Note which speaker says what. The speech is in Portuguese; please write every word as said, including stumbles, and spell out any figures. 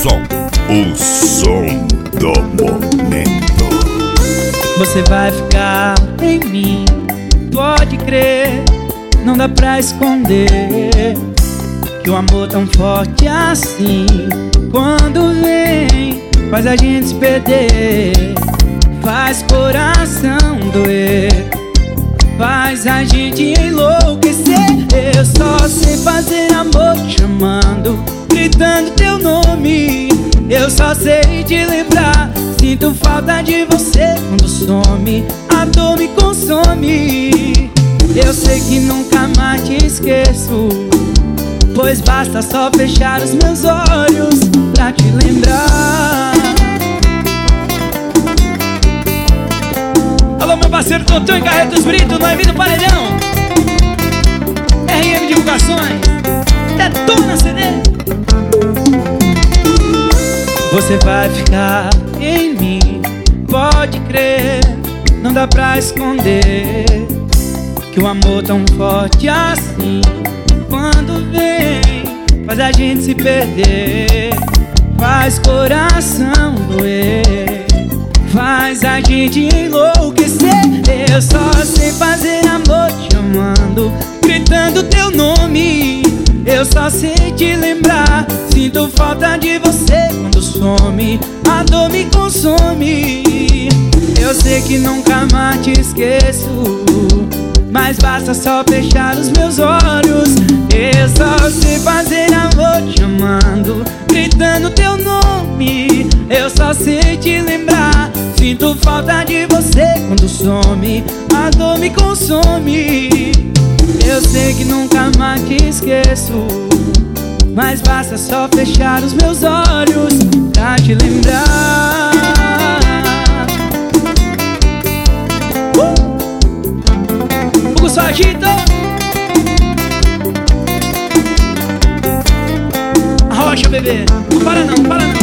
Speaker 1: som, o som do momento.
Speaker 2: Você vai ficar em mim, pode crer, não dá pra esconder que o amor tão forte assim, quando vem, faz a gente se perder, faz coração doer, faz a gente enlouquecer. Eu só sei fazer amor te chamando, gritando teu nome. Eu só sei te lembrar, sinto falta de você quando some, a dor me consome. Eu sei que nunca mais te esqueço, pois basta só fechar os meus olhos pra te lembrar.
Speaker 3: Alô, meu parceiro Totão em Carretos Brito, no Evito Paredão, R M Divulgações, detona C D.
Speaker 2: Você vai ficar em mim, pode crer, não dá pra esconder que o amor tão forte assim, quando vem, faz a gente se perder, faz coração doer, faz a gente enlouquecer. Eu só sei fazer amor te amando, gritando teu nome. Eu só sei te lembrar, sinto falta de você quando some, a dor me consome. Eu sei que nunca mais te esqueço, mas basta só fechar os meus olhos. Eu só sei fazer amor te amando, gritando teu nome. Eu só sei te lembrar, sinto falta de você quando some, a dor me consome. Eu sei que nunca mais te esqueço, mas basta só fechar os meus olhos pra te lembrar.
Speaker 3: uh! Hugo só agita. Arrocha, bebê, não para não, para não.